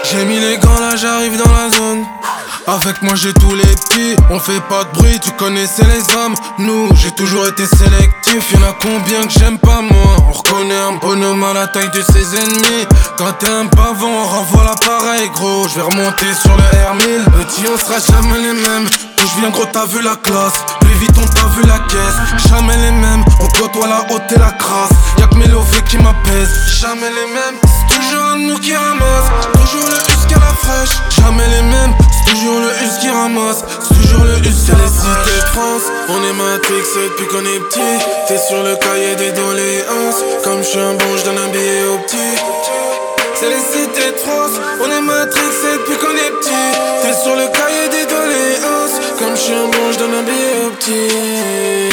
J'ai mis les gants là, j'arrive dans la zone. Avec moi j'ai tous les petits, on fait pas de bruit, tu connaissais les hommes. Nous, j'ai toujours été sélectif, y'en a combien que j'aime pas moi. On reconnaît un bonhomme à la taille de ses ennemis. Quand t'es un pavon, on renvoie l'appareil gros. Je vais remonter sur le R1000, petit on sera jamais les mêmes. D'où je viens gros t'as vu la classe, plus vite on t'a vu la caisse. Jamais les mêmes, on côtoie la haute et la crasse. Y'a que mes lovés qui m'apaisent, jamais les mêmes. C'est toujours un de nous qui ramasse, toujours le jusqu'à la fraîche. Jamais les mêmes, c'est toujours le us qui ramasse, c'est toujours le us, c'est les cités de France. On est matrixé depuis qu'on est petit. T'es sur le cahier des doléances. Comme je suis un bon, je donne un billet au petit. C'est les cités de France. On est matrixé depuis qu'on est petit. T'es sur le cahier des doléances. Comme je suis un bon, je donne un billet au petit.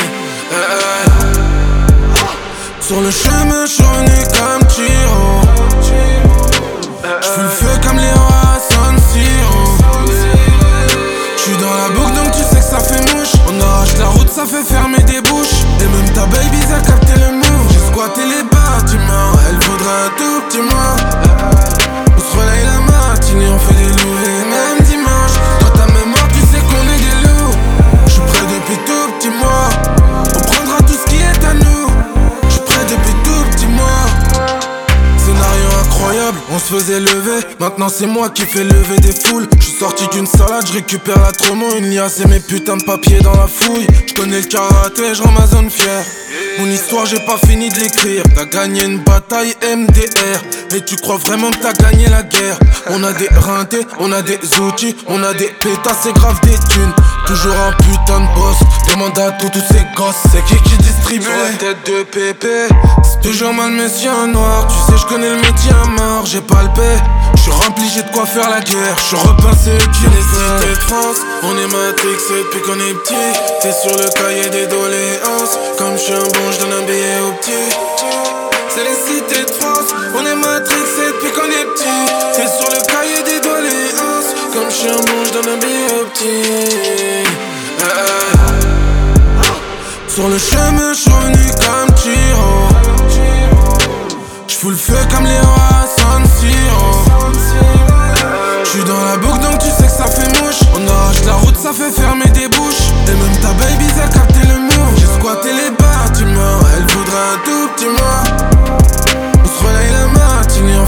Sur le chemin, je suis revenu comme Tiro. J'fous le feu comme les rois à San Siro. J'suis dans la boucle donc tu sais que ça fait mouche. On arrache la route, ça fait fermer des bouches. Et même ta baby a capté le move. J'ai squatté les bâtiments, elle voudrait un tout petit mois. On se relaye la matinée, on fait des louvés, même dimanche. Dans ta mémoire tu sais qu'on est des loups. J'suis prêt depuis tout petit mois. On prendra tout ce qui est à nous. J'suis prêt depuis tout petit mois. Scénario incroyable, on se faisait lever. Maintenant c'est moi qui fais lever des foules. J'suis sorti d'une salade, j'récupère la tromo, une liasse et mes putains de papiers dans la fouille. J'connais le karaté, j'rends ma zone fière. Mon histoire j'ai pas fini de l'écrire. T'as gagné une bataille MDR. Et tu crois vraiment que t'as gagné la guerre? On a des rintés, on a des outils, on a des pétasses, c'est grave des thunes. Toujours un putain de boss. Demande à tous ces gosses, c'est qui distribue la tête de pépé. C'est toujours mal monsieur en noir. Tu sais je connais le métier à mort, j'ai palpé. J'suis rempli, j'ai de quoi faire la guerre. J'suis repincé qui les cités de France. On est matrixé depuis qu'on est petit. T'es sur le cahier des doléances. Comme j'suis un bon, j'donne un billet au petit. C'est les cités de France. On est matrixé depuis qu'on est petit. T'es sur le cahier des doléances. Comme j'suis un bon, j'donne un billet au petit. Sur le chemin, j'suis revenu comme Tiro. J'fous le feu comme les rois à San Siro. J'suis dans la boucle donc tu sais que ça fait mouche. On arrache la route, ça fait fermer des bouches. Et même ta baby a capté le move. J'ai squatté les bâtiments, elle voudrait un tout petit mois. On se relaye la matinée,